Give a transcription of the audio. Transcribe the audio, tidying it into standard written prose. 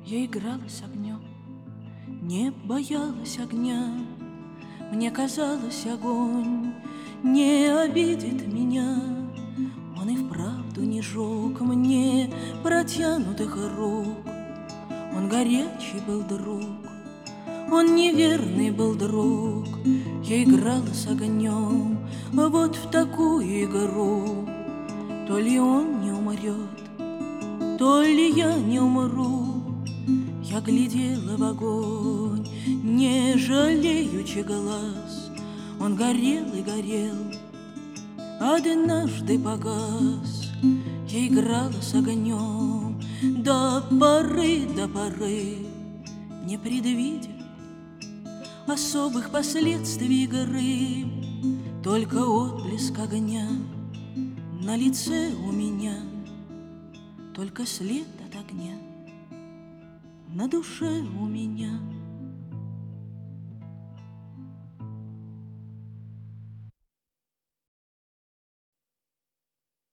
Я играла с огнем, не боялась огня. Мне казалось, огонь не обидит меня. Он и вправду не жег мне протянутых рук. Он горячий был друг, он неверный был друг. Я играла с огнем вот в такую игру. То ли он не умрет, то ли я не умру. Я глядела в огонь, не жалеючи глаз. Он горел и горел, однажды погас. Я играла с огнем до поры, не предвидя особых последствий игры. Только отблеск огня на лице у меня, только след от огня на душе у меня.